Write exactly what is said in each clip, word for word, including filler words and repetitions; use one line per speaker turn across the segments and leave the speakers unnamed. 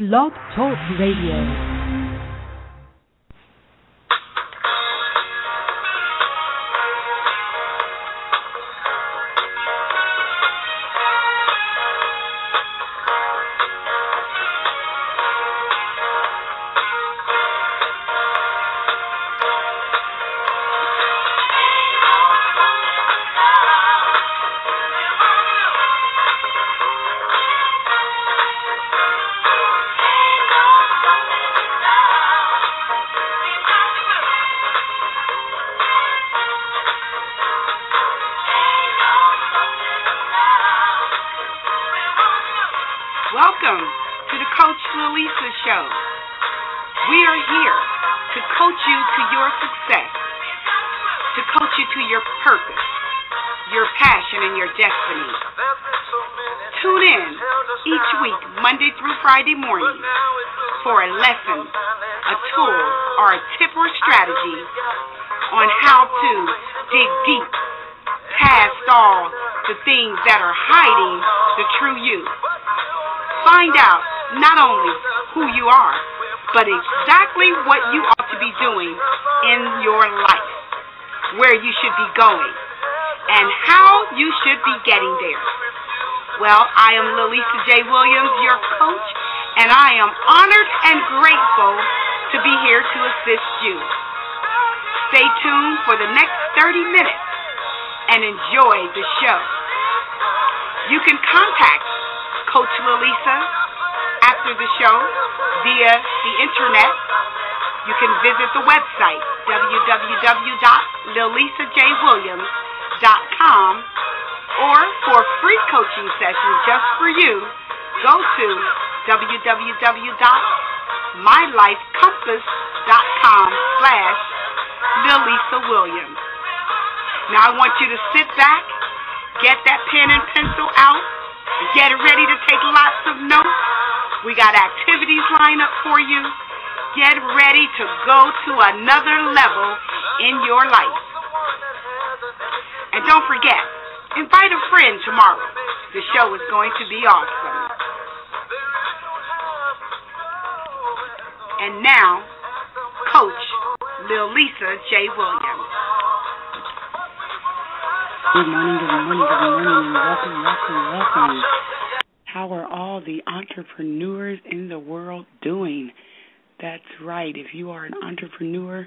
Blog Talk Radio.
Welcome to the Coach Lalisa Show. We are here to coach you to your success, to coach you to your purpose, your passion, and your destiny. Tune in each week, Monday through Friday morning, for a lesson, a tool, or a tip or strategy on how to dig deep past all the things that are hiding the true you. Find out not only who you are, but exactly what you ought to be doing in your life, where you should be going, and how you should be getting there. Well, I am Lalisa J. Williams, your coach, and I am honored and grateful to be here to assist you. Stay tuned for the next thirty minutes and enjoy the show. You can contact Coach Lalisa after the show via the internet. You can visit the website w w w dot lalisa j williams dot com, or for free coaching sessions just for you, go to w w w dot my life compass dot com slash lalisa williams. Now I want you to sit back, get that pen and pencil out, get ready to take lots of notes. We got activities lined up for you. Get ready to go to another level in your life. And don't forget, invite a friend tomorrow. The show is going to be awesome. And now, Coach Lalisa J. Williams.
Good morning, good morning, good morning, and welcome, welcome, welcome. How are all the entrepreneurs in the world doing? That's right. If you are an entrepreneur,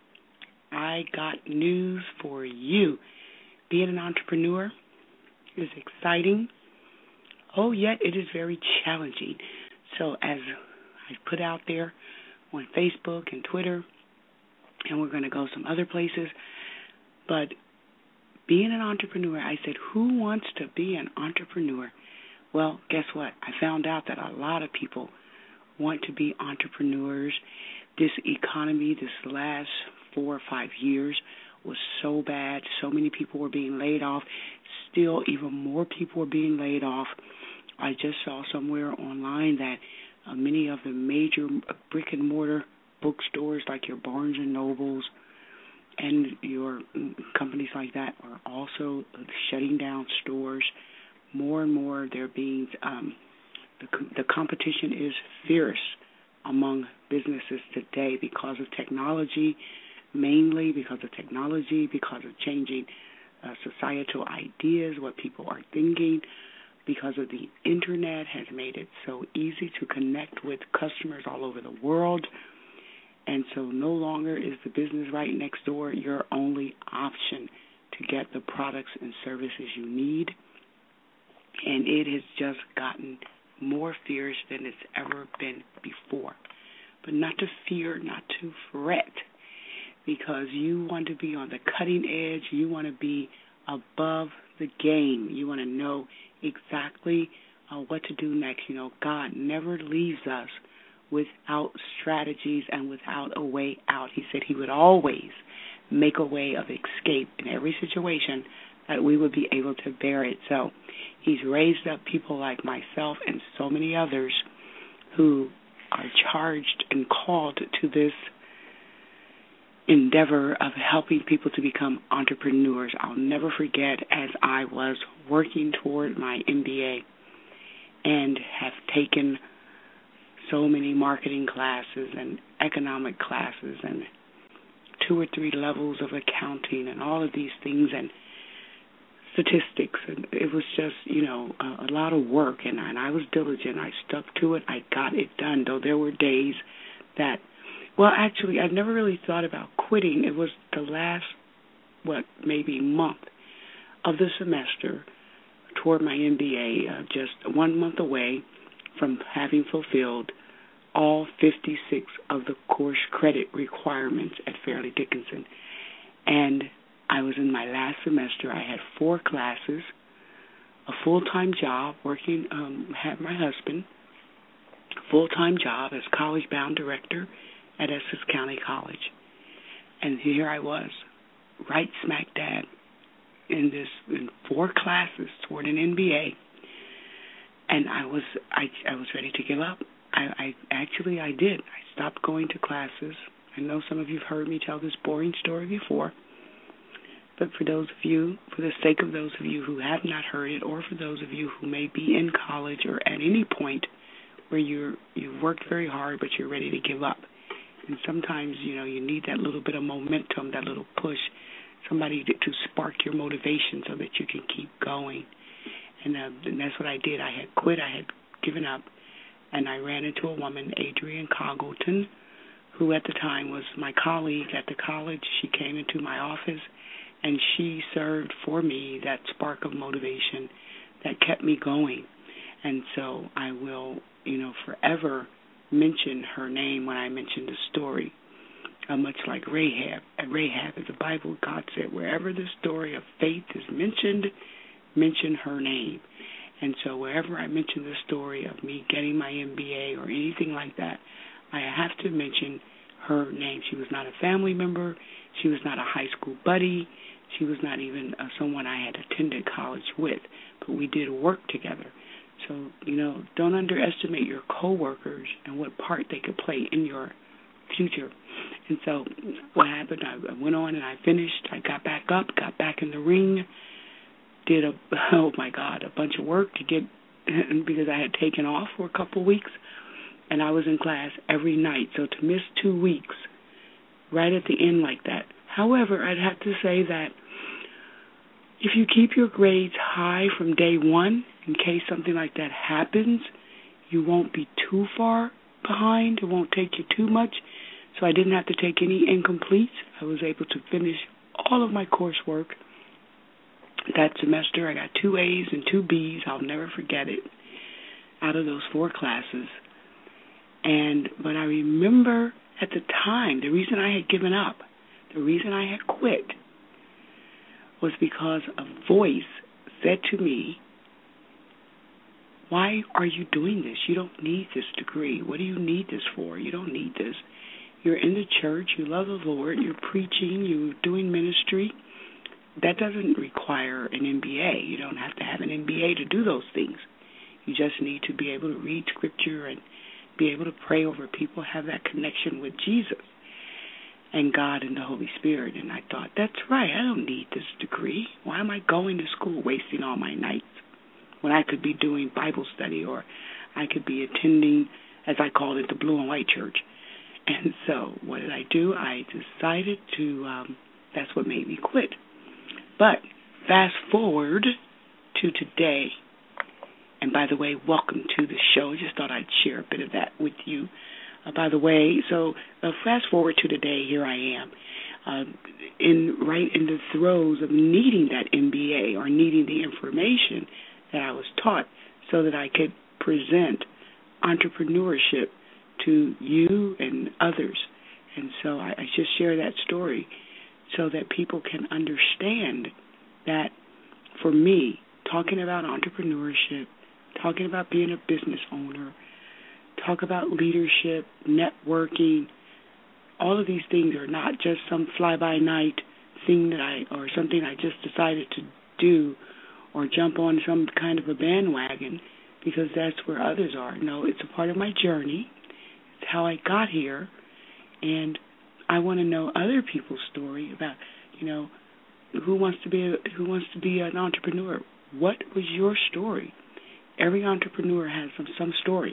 I got news for you. Being an entrepreneur is exciting. Oh, yet it is very challenging. So as I put out there on Facebook and Twitter, and we're going to go some other places, but being an entrepreneur, I said, who wants to be an entrepreneur? Well, guess what? I found out that a lot of people want to be entrepreneurs. This economy, this last four or five years was so bad. So many people were being laid off. Still, even more people were being laid off. I just saw somewhere online that uh, many of the major brick and mortar bookstores like your Barnes and Nobles and your companies like that are also shutting down stores. More and more, they're being um, the the competition is fierce among businesses today because of technology, mainly because of technology, because of changing uh, societal ideas, what people are thinking, because of the internet has made it so easy to connect with customers all over the world. And so no longer is the business right next door your only option to get the products and services you need. And it has just gotten more fierce than it's ever been before. But not to fear, not to fret, because you want to be on the cutting edge. You want to be above the game. You want to know exactly uh, what to do next. You know, God never leaves us without strategies and without a way out. He said he would always make a way of escape in every situation that we would be able to bear it. So he's raised up people like myself and so many others who are charged and called to this endeavor of helping people to become entrepreneurs. I'll never forget, as I was working toward my M B A and have taken so many marketing classes and economic classes and two or three levels of accounting and all of these things and statistics. And it was just, you know, a, a lot of work. And, and I was diligent. I stuck to it. I got it done, though there were days that, well, actually, I never really thought about quitting. It was the last, what, maybe month of the semester toward my M B A, uh, just one month away from having fulfilled all fifty-six of the course credit requirements at Fairleigh Dickinson. And I was in my last semester. I had four classes, a full-time job working, um, had my husband, full-time job as college-bound director at Essex County College. And here I was, right smack dab in this, in four classes toward an M B A. And I was I, I was ready to give up. I, I actually I did. I stopped going to classes. I know some of you have heard me tell this boring story before, but for those of you, for the sake of those of you who have not heard it, or for those of you who may be in college or at any point where you're you've worked very hard but you're ready to give up, and sometimes you know you need that little bit of momentum, that little push, somebody to, to spark your motivation so that you can keep going. And, uh, and that's what I did. I had quit. I had given up. And I ran into a woman, Adrienne Congleton, who at the time was my colleague at the college. She came into my office, and she served for me that spark of motivation that kept me going. And so I will, you know, forever mention her name when I mention the story, uh, much like Rahab. At Rahab, in the Bible, God said, wherever the story of faith is mentioned, mention her name. And so wherever I mention the story of me getting my M B A or anything like that, I have to mention her name. She was not a family member. She was not a high school buddy. She was not even uh, someone I had attended college with, but we did work together. So, you know, don't underestimate your coworkers and what part they could play in your future. And so what happened, I went on and I finished. I got back up, got back in the ring, did a, oh my God, a bunch of work to get, because I had taken off for a couple of weeks, and I was in class every night. So to miss two weeks right at the end like that. However, I'd have to say that if you keep your grades high from day one, in case something like that happens, you won't be too far behind. It won't take you too much. So I didn't have to take any incompletes. I was able to finish all of my coursework that semester. I got two A's and two B's. I'll never forget it, out of those four classes. And but I remember at the time, the reason I had given up, the reason I had quit, was because a voice said to me, why are you doing this? You don't need this degree. What do you need this for? You don't need this. You're in the church. You love the Lord. You're preaching. You're doing ministry. That doesn't require an M B A. You don't have to have an M B A to do those things. You just need to be able to read Scripture and be able to pray over people, have that connection with Jesus and God and the Holy Spirit. And I thought, that's right, I don't need this degree. Why am I going to school wasting all my nights when I could be doing Bible study, or I could be attending, as I called it, the blue and white church. And so what did I do? I decided to, um, that's what made me quit. But fast forward to today, and by the way, welcome to the show. I just thought I'd share a bit of that with you. Uh, by the way, so uh, fast forward to today, here I am, uh, in right in the throes of needing that M B A, or needing the information that I was taught so that I could present entrepreneurship to you and others. And so I, I just share that story so that people can understand that for me, talking about entrepreneurship, talking about being a business owner, talk about leadership, networking, all of these things are not just some fly-by-night thing that I, or something I just decided to do or jump on some kind of a bandwagon because that's where others are. No, it's a part of my journey. It's how I got here, and I want to know other people's story about, you know, who wants to be a, who wants to be an entrepreneur. What was your story? Every entrepreneur has some, some story.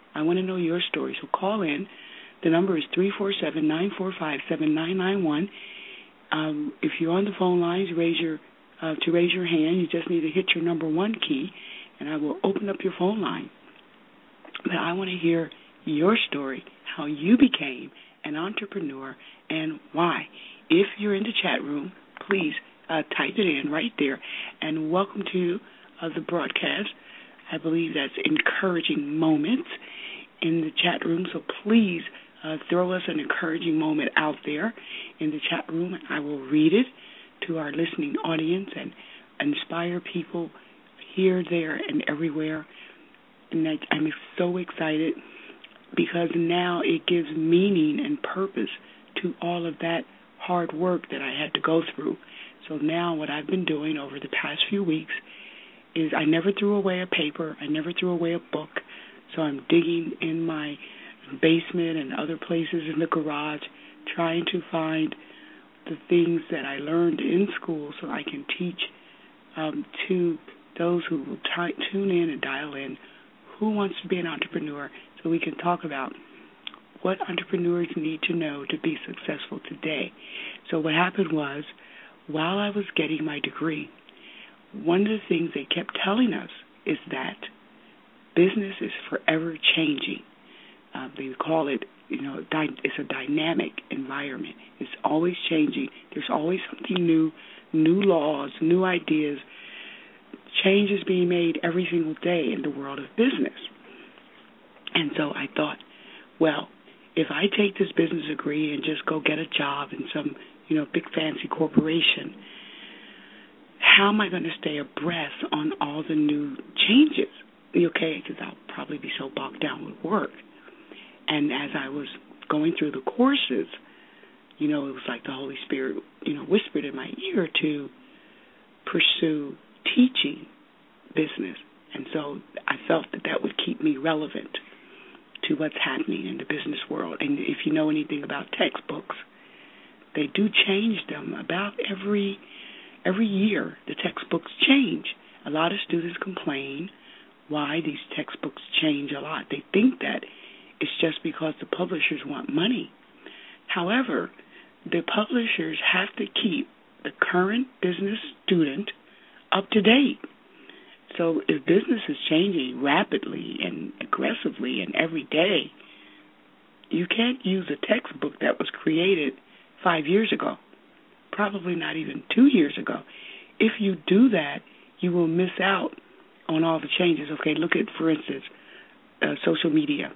I want to know your story. So call in. The number is three four seven, nine four five, seven nine nine one. Um, if you're on the phone lines, raise your uh, to raise your hand. You just need to hit your number one key, and I will open up your phone line. But I want to hear your story, how you became an entrepreneur, and why. If you're in the chat room, please uh, type it in right there. And welcome to uh, the broadcast. I believe that's encouraging moments in the chat room, so please uh, throw us an encouraging moment out there in the chat room. I will read it to our listening audience and inspire people here, there, and everywhere. And I, I'm so excited because now it gives meaning and purpose to all of that hard work that I had to go through. So now what I've been doing over the past few weeks is I never threw away a paper. I never threw away a book. So I'm digging in my basement and other places in the garage, trying to find the things that I learned in school so I can teach um, to those who will t- tune in and dial in who wants to be an entrepreneur, so we can talk about what entrepreneurs need to know to be successful today. So what happened was, while I was getting my degree, one of the things they kept telling us is that business is forever changing. Uh, they call it, you know, dy- it's a dynamic environment. It's always changing. There's always something new, new laws, new ideas. Change is being made every single day in the world of business. And so I thought, well, if I take this business degree and just go get a job in some, you know, big fancy corporation, how am I going to stay abreast on all the new changes? Okay, because I'll probably be so bogged down with work. And as I was going through the courses, you know, it was like the Holy Spirit, you know, whispered in my ear to pursue teaching business. And so I felt that that would keep me relevant to what's happening in the business world. And if you know anything about textbooks, they do change them about every every year. The textbooks change. A lot of students complain why these textbooks change a lot. They think that it's just because the publishers want money. However, the publishers have to keep the current business student up to date. So if business is changing rapidly and aggressively and every day, you can't use a textbook that was created five years ago, probably not even two years ago. If you do that, you will miss out on all the changes. Okay, look at, for instance, uh, social media.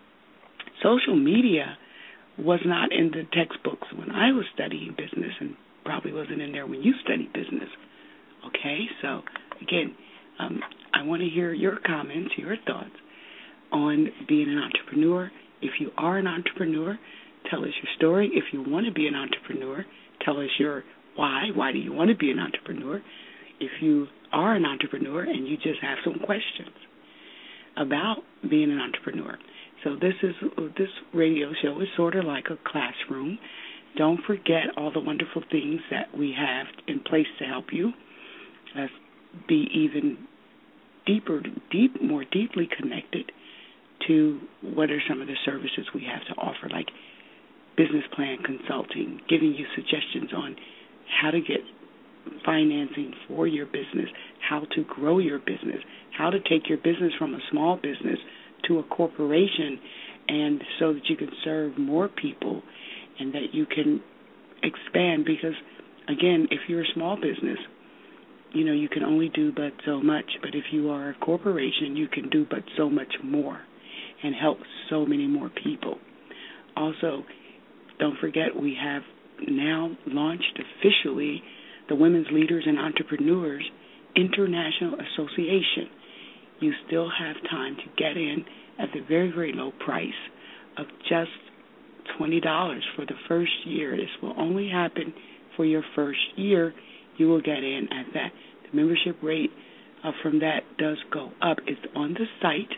Social media was not in the textbooks when I was studying business and probably wasn't in there when you studied business. Okay, so again, um, I want to hear your comments, your thoughts on being an entrepreneur. If you are an entrepreneur, tell us your story. If you want to be an entrepreneur, tell us your why. Why do you want to be an entrepreneur? If you are an entrepreneur and you just have some questions about being an entrepreneur. So this is this radio show is sort of like a classroom. Don't forget all the wonderful things that we have in place to help you uh, be even deeper, deep, more deeply connected to what are some of the services we have to offer, like business plan consulting, giving you suggestions on how to get financing for your business, how to grow your business, how to take your business from a small business to a corporation, and so that you can serve more people and that you can expand. Because, again, if you're a small business, you know, you can only do but so much. But if you are a corporation, you can do but so much more and help so many more people. Also, don't forget we have now launched officially the Women's Leaders and Entrepreneurs International Association. You still have time to get in at the very, very low price of just twenty dollars for the first year. This will only happen for your first year. You will get in at that. The membership rate uh, from that does go up. It's on the site.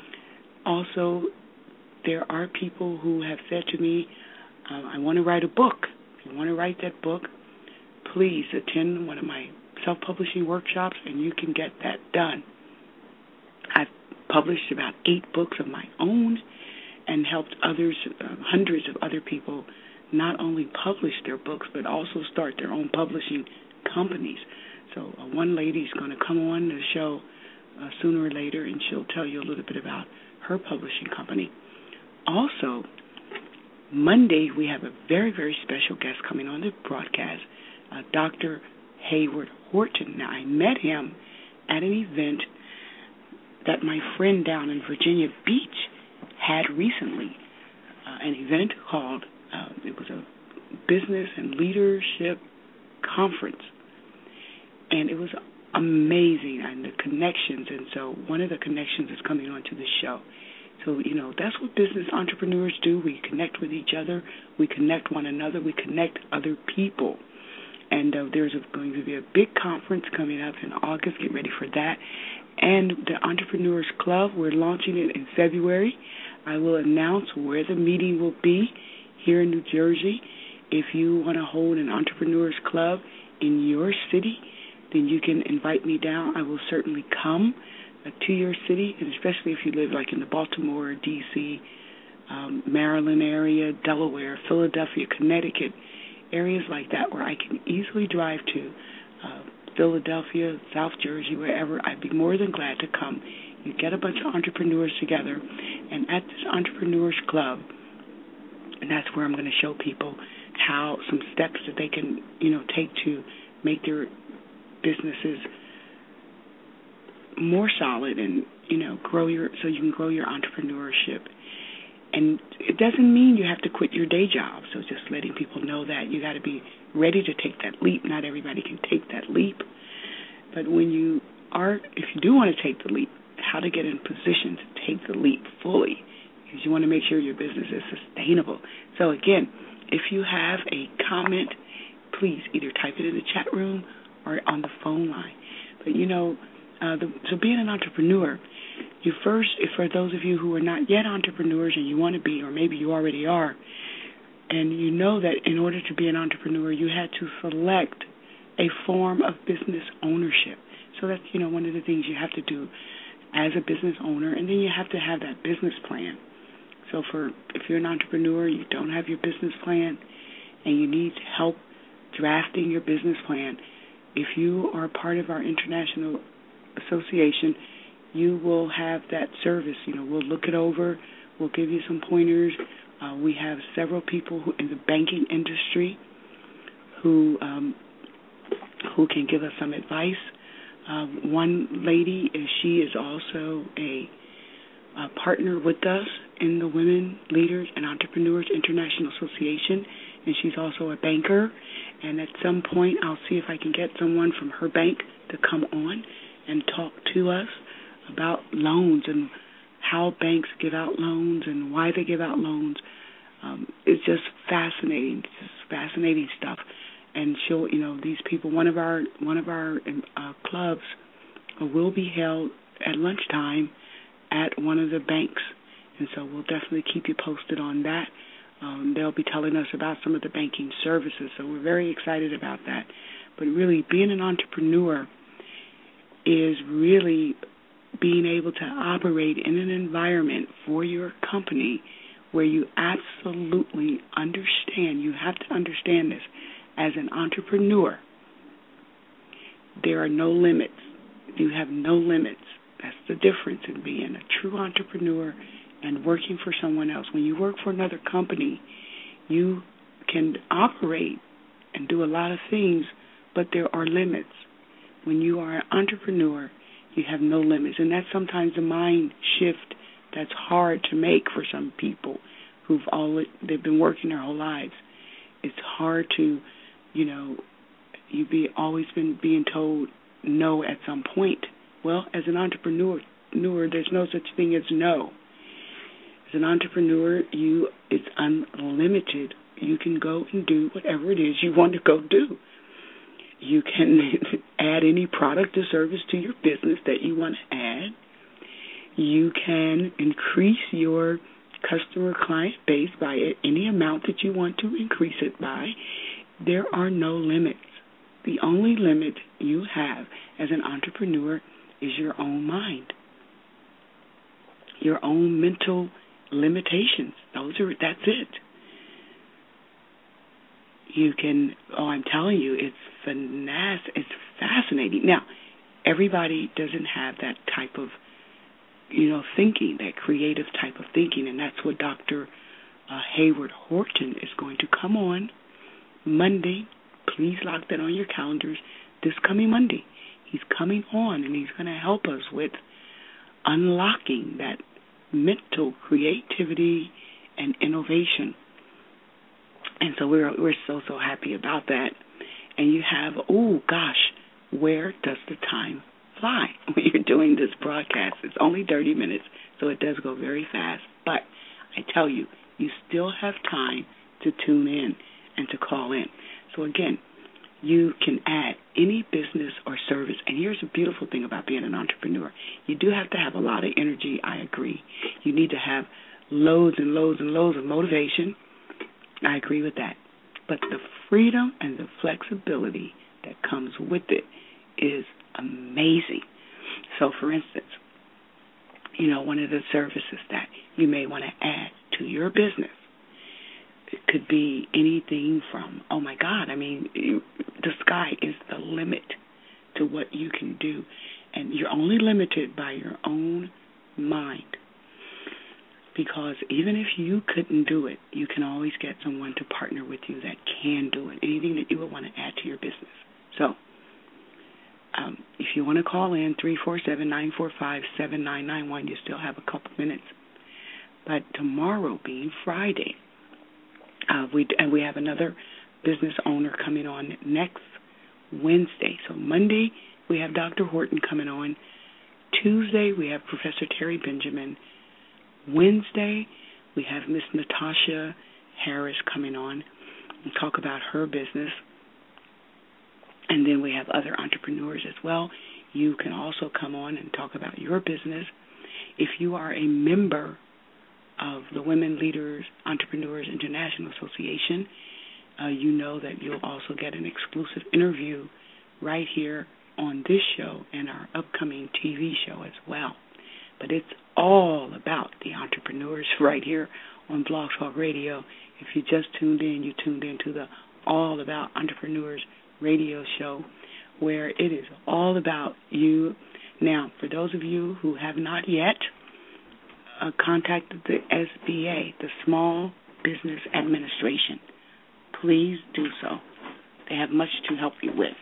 Also, there are people who have said to me, uh, I want to write a book. If you want to write that book, please attend one of my self-publishing workshops and you can get that done. I've published about eight books of my own and helped others, uh, hundreds of other people, not only publish their books but also start their own publishing companies. So uh, one lady's going to come on the show uh, sooner or later, and she'll tell you a little bit about her publishing company. Also, Monday we have a very, very special guest coming on the broadcast, uh, Doctor Hayward Horton. Now, I met him at an event that my friend down in Virginia Beach had recently, uh, an event called, uh, it was a business and leadership conference, and it was amazing, and the connections, and so one of the connections is coming onto the show. So, you know, that's what business entrepreneurs do. We connect with each other, we connect one another, we connect other people. And uh, there's a, going to be a big conference coming up in August. Get ready for that. And the Entrepreneurs Club, we're launching it in February. I will announce where the meeting will be here in New Jersey. If you want to hold an Entrepreneurs Club in your city, then you can invite me down. I will certainly come uh, to your city, and especially if you live like in the Baltimore, D C, um, Maryland area, Delaware, Philadelphia, Connecticut, areas like that where I can easily drive to, uh, Philadelphia, South Jersey, wherever. I'd be more than glad to come. You get a bunch of entrepreneurs together, and at this Entrepreneurs Club, and that's where I'm going to show people how some steps that they can, you know, take to make their businesses more solid and, you know, grow your, so you can grow your entrepreneurship. And it doesn't mean you have to quit your day job. So just letting people know that you got to be ready to take that leap. Not everybody can take that leap. But when you are, if you do want to take the leap, how to get in position to take the leap fully, because you want to make sure your business is sustainable. So again, if you have a comment, please either type it in the chat room or on the phone line. But, you know, uh, the, so being an entrepreneur, you first, if for those of you who are not yet entrepreneurs and you want to be, or maybe you already are, and you know that in order to be an entrepreneur, you had to select a form of business ownership. So that's, you know, one of the things you have to do as a business owner, and then you have to have that business plan. So for if you're an entrepreneur, you don't have your business plan, and you need help drafting your business plan, if you are part of our international association, you will have that service. You know, we'll look it over. We'll give you some pointers. Uh, we have several people who, in the banking industry who um, who can give us some advice. Uh, one lady, she is also a, a partner with us in the Women Leaders and Entrepreneurs International Association, and she's also a banker. And at some point, I'll see if I can get someone from her bank to come on and talk to us about loans and how banks give out loans and why they give out loans. Um, it's just fascinating. It's just fascinating stuff. And she'll, you know, these people. One of our one of our uh, clubs will be held at lunchtime at one of the banks, and so we'll definitely keep you posted on that. Um, they'll be telling us about some of the banking services, so we're very excited about that. But really, being an entrepreneur is really being able to operate in an environment for your company where you absolutely understand, you have to understand this, as an entrepreneur, there are no limits. You have no limits. That's the difference in being a true entrepreneur and working for someone else. When you work for another company, you can operate and do a lot of things, but there are limits. When you are an entrepreneur, you have no limits. And that's sometimes a mind shift that's hard to make for some people who've all they've been working their whole lives. It's hard to, you know, you be always been being told no at some point. Well, as an entrepreneur, there's no such thing as no. As an entrepreneur, you it's unlimited. You can go and do whatever it is you want to go do. You can add any product or service to your business that you want to add. You can increase your customer client base by any amount that you want to increase it by. There are no limits. The only limit you have as an entrepreneur is your own mind. your own mental limitations. Those are, that's it. You can, oh, I'm telling you, it's finesse, it's fascinating. Now, everybody doesn't have that type of, you know, thinking, that creative type of thinking, and that's what Doctor Uh, Hayward Horton is going to come on Monday. Please lock that on your calendars. This coming Monday, he's coming on, and he's going to help us with unlocking that mental creativity and innovation. And so we're we're so, so happy about that. And you have, oh, gosh, where does the time fly when you're doing this broadcast? It's only thirty minutes, so it does go very fast. But I tell you, you still have time to tune in and to call in. So, again, you can add any business or service. And here's the beautiful thing about being an entrepreneur. You do have to have a lot of energy, I agree. You need to have loads and loads and loads of motivation. I agree with that. But the freedom and the flexibility that comes with it is amazing. So, for instance, you know, one of the services that you may want to add to your business, it could be anything from, oh, my God, I mean, the sky is the limit to what you can do. And you're only limited by your own mind. Because even if you couldn't do it, you can always get someone to partner with you that can do it, anything that you would want to add to your business. So um, if you want to call in, three four seven, nine four five, seven nine nine one, you still have a couple minutes. But tomorrow being Friday, uh, we and we have another business owner coming on next Wednesday. So Monday, we have Doctor Horton coming on. Tuesday, we have Professor Terry Benjamin. Wednesday, we have Miss Natasha Harris coming on and talk about her business. And then we have other entrepreneurs as well. You can also come on and talk about your business. If you are a member of the Women Leaders Entrepreneurs International Association, uh, you know that you'll also get an exclusive interview right here on this show and our upcoming T V show as well. But it's all about the entrepreneurs right here on Blog Talk Radio. If you just tuned in, you tuned in to the All About Entrepreneurs radio show, where it is all about you. Now, for those of you who have not yet uh, contacted the S B A, the Small Business Administration, please do so. They have much to help you with.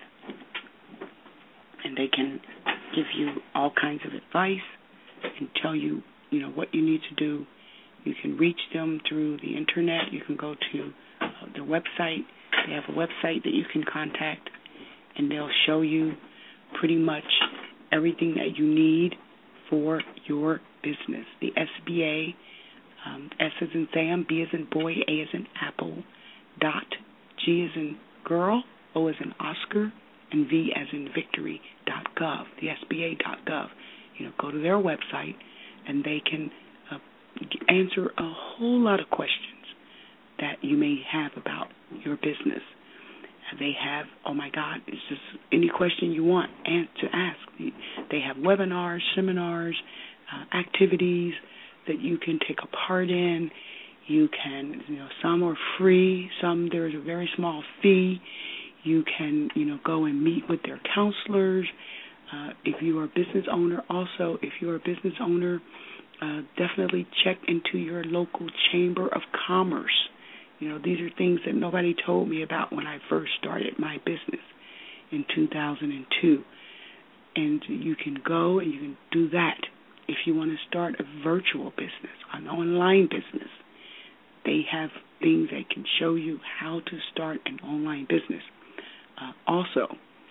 And they can give you all kinds of advice and tell you, you know, what you need to do. You can reach them through the internet. You can go to uh, their website. They have a website that you can contact, and they'll show you pretty much everything that you need for your business. The S B A, um, S as in Sam, B as in boy, A as in apple, dot, G as in girl, O as in Oscar, and V as in victory, dot gov, the S B A dot gov. You know, go to their website, and they can uh, answer a whole lot of questions that you may have about your business. They have, oh my God, it's just any question you want and to ask. They have webinars, seminars, uh, activities that you can take a part in. You can, you know, some are free, some there's a very small fee. You can, you know, go and meet with their counselors. Uh, if you are a business owner, also, if you're a business owner, uh, definitely check into your local chamber of commerce. You know, these are things that nobody told me about when I first started my business in two thousand two. And you can go and you can do that. If you want to start a virtual business, an online business, they have things that can show you how to start an online business. Uh, also,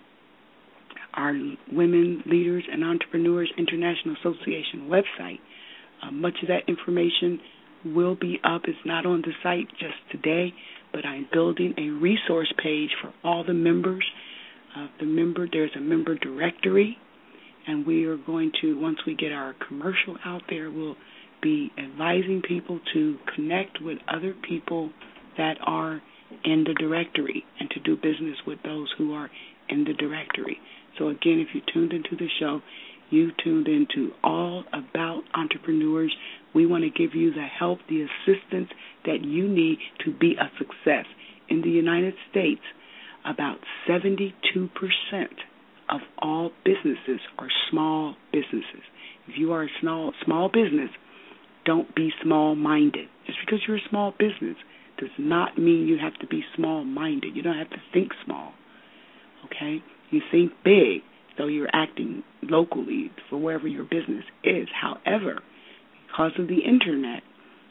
our Women Leaders and Entrepreneurs International Association website, uh, much of that information will be up. It's not on the site just today, but I'm building a resource page for all the members. Uh, the member, there's a member directory, and we are going to, once we get our commercial out there, we'll be advising people to connect with other people that are in the directory and to do business with those who are in the directory. So again, if you tuned into the show, You tuned into All About Entrepreneurs. We want to give you the help, the assistance that you need to be a success. In the United States, about seventy-two percent of all businesses are small businesses. If you are a small, small business, don't be small-minded. Just because you're a small business does not mean you have to be small-minded. You don't have to think small, okay? You think big, so you're acting locally for wherever your business is. However, because of the Internet,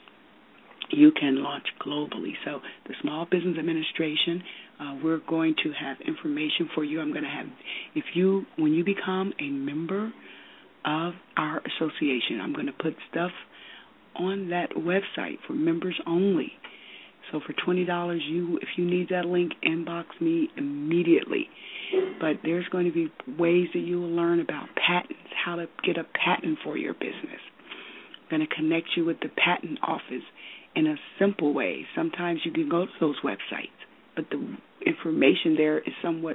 you can launch globally. So the Small Business Administration, uh, we're going to have information for you. I'm going to have, if you, when you become a member of our association, I'm going to put stuff on that website for members only. So for twenty dollars, you, if you need that link, inbox me immediately. But there's going to be ways that you will learn about patents, how to get a patent for your business. I'm going to connect you with the patent office in a simple way. Sometimes you can go to those websites, but the information there is somewhat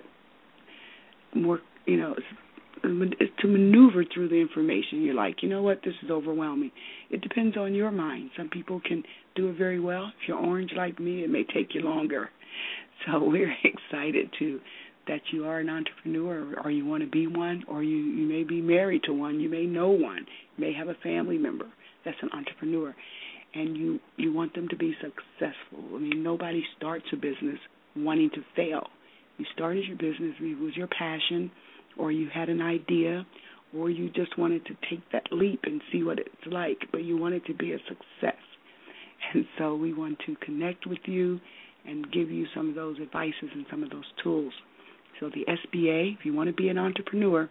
more, you know, it's to maneuver through the information. You're like, you know what, this is overwhelming. It depends on your mind. Some people can do it very well. If you're orange like me, it may take you longer. So we're excited to that you are an entrepreneur, or you want to be one, or you, you may be married to one. You may know one. You may have a family member that's an entrepreneur, and you, you want them to be successful. I mean, nobody starts a business wanting to fail. You started your business, it was your passion, or you had an idea, or you just wanted to take that leap and see what it's like, but you want it to be a success. And so we want to connect with you and give you some of those advices and some of those tools. So the S B A, if you want to be an entrepreneur,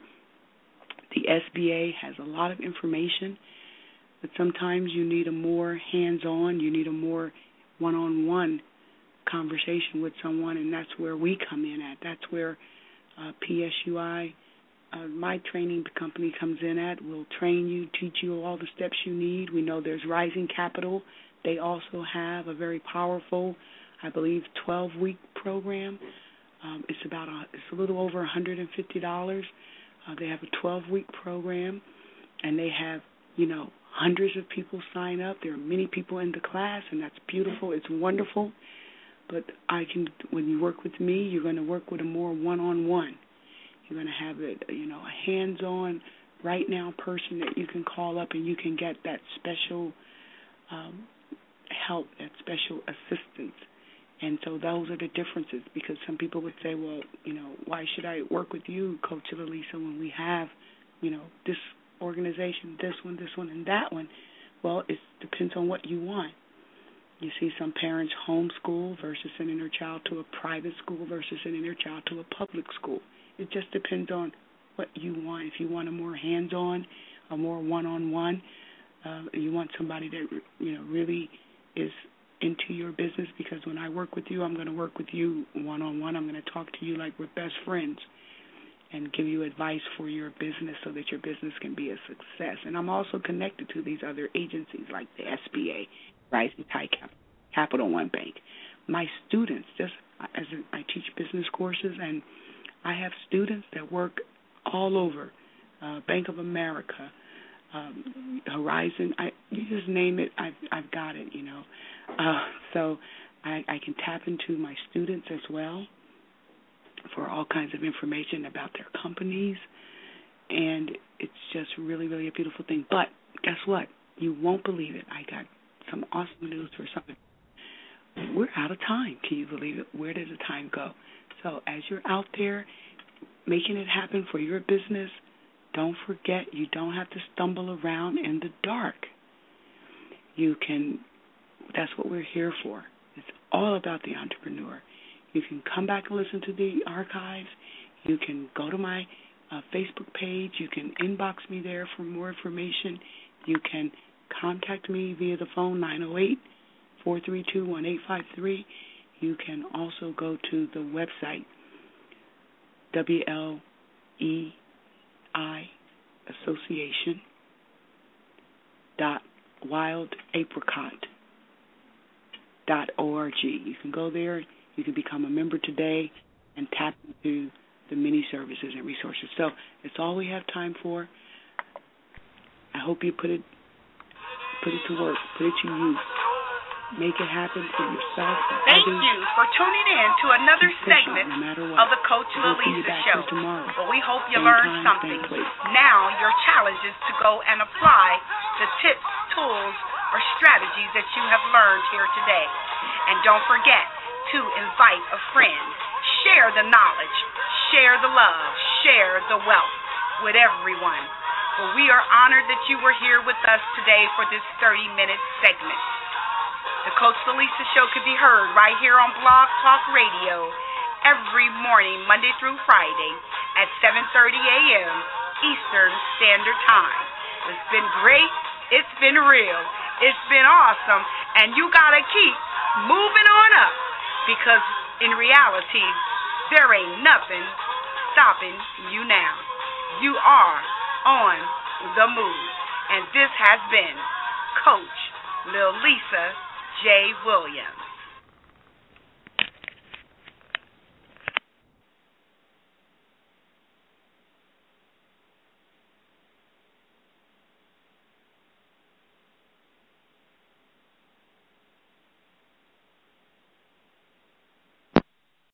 the S B A has a lot of information, but sometimes you need a more hands-on, you need a more one-on-one conversation with someone, and that's where we come in at. That's where uh, P S U I, uh, my training company, comes in at. We'll train you, teach you all the steps you need. We know there's Rising Capital. They also have a very powerful, I believe, twelve-week program. Um, it's about a, it's a little over one hundred fifty dollars. Uh, they have a twelve-week program, and they have, you know, hundreds of people sign up. There are many people in the class, and that's beautiful. It's wonderful. But I can, when you work with me, you're going to work with a more one-on-one. You're going to have a, you know, a hands-on, right-now person that you can call up, and you can get that special um, help, that special assistance. And so those are the differences, because some people would say, well, you know, why should I work with you, Coach Lalisa, when we have, you know, this organization, this one, this one, and that one? Well, it depends on what you want. You see some parents homeschool versus sending their child to a private school versus sending their child to a public school. It just depends on what you want. If you want a more hands-on, a more one-on-one, uh, you want somebody that, you know, really is into your business, because when I work with you, I'm going to work with you one-on-one. I'm going to talk to you like we're best friends and give you advice for your business so that your business can be a success. And I'm also connected to these other agencies like the S B A, Rising Tide Capital, Capital One Bank. My students, just as I teach business courses, and I have students that work all over, uh, Bank of America, um, Horizon, I, you just name it, I've, I've got it, you know. Uh, so I, I can tap into my students as well for all kinds of information about their companies, and it's just really, really a beautiful thing. But guess what? You won't believe it. I got some awesome news for something. We're out of time. Can you believe it? Where did the time go? So as you're out there making it happen for your business, don't forget you don't have to stumble around in the dark. You can, that's what we're here for. It's all about the entrepreneur. You can come back and listen to the archives. You can go to my uh, Facebook page. You can inbox me there for more information. You can contact me via the phone, nine oh eight, four three two, one eight five three. You can also go to the website, W L E I Association dot wild apricot dot org. You can go there. You can become a member today and tap into the many services and resources. So it's all we have time for. I hope you put it put it to work, put it to use. Make it happen for yourself. For
Thank
others.
you for tuning in to another
Keep
segment
pushing, no matter what.
of the Coach
We'll see
Lilisa
you back
Show.
here tomorrow.
But we hope you
Same
learned
time,
something.
same place.
Now your challenge is to go and apply the tips, tools, or strategies that you have learned here today. And don't forget to invite a friend. Share the knowledge. Share the love. Share the wealth with everyone. For we are honored that you were here with us today for this thirty-minute segment. The Coach Lilisa Show can be heard right here on Blog Talk Radio every morning, Monday through Friday at seven thirty a.m. Eastern Standard Time. It's been great. It's been real. It's been awesome. And you got to keep moving on up because in reality, there ain't nothing stopping you now. You are on the move. And this has been Coach Lilisa J. Williams.